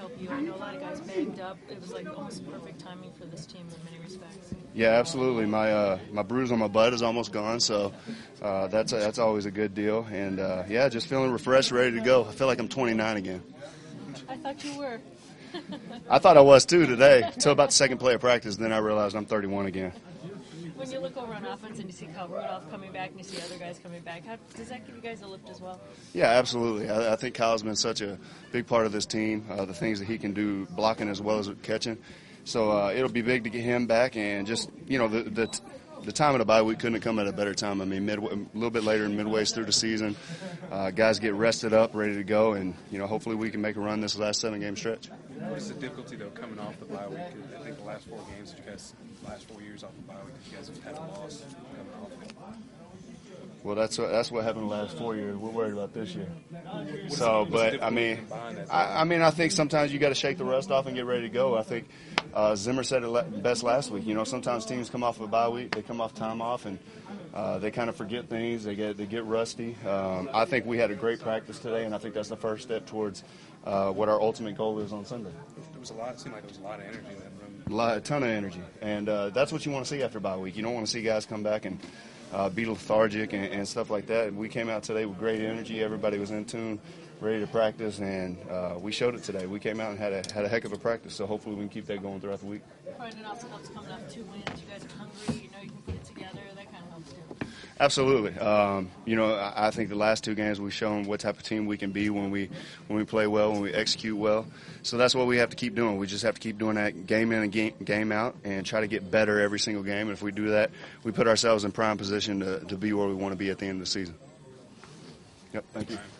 help you? I know a lot of guys banged up. It was like almost perfect timing for this team in many respects. Yeah, absolutely. My bruise on my butt is almost gone, so that's always a good deal. And yeah, just feeling refreshed, ready to go. I feel like I'm 29 again. I thought you were. I thought I was too today, until about the second play of practice. Then I realized I'm 31 again. When you look over on offense and you see Kyle Rudolph coming back and you see other guys coming back, does that give you guys a lift as well? Yeah, absolutely. I think Kyle's been such a big part of this team, the things that he can do blocking as well as catching. So it'll be big to get him back, and just, the time of the bye week couldn't have come at a better time. I mean, a little bit later in midways through the season, guys get rested up, ready to go, and, hopefully we can make a run this last 7-game stretch. What is the difficulty, though, coming off the bye week? I think the last 4 games, last 4 years off the bye week, you guys have had a loss coming off it. Well, that's what happened the last 4 years. We're worried about this year. So, but I think sometimes you got to shake the rust off and get ready to go. I think Zimmer said it best last week. Sometimes teams come off a bye week, they come off time off, and they kind of forget things. They get rusty. I think we had a great practice today, and I think that's the first step towards what our ultimate goal is on Sunday. It seemed like there was a lot of energy in that room. A ton of energy, and that's what you want to see after bye week. You don't want to see guys come back and be lethargic and stuff like that. We came out today with great energy. Everybody was in tune, ready to practice, and we showed it today. We came out and had a heck of a practice, so hopefully we can keep that going throughout the week. Brian, it also helps coming off 2 wins. You guys are hungry. You can put it together. That kind of helps too. Absolutely. I think the last 2 games we've shown what type of team we can be when we play well, when we execute well. So that's what we have to keep doing. We just have to keep doing that game in and game out and try to get better every single game. And if we do that, we put ourselves in prime position to be where we want to be at the end of the season. Yep, thank you.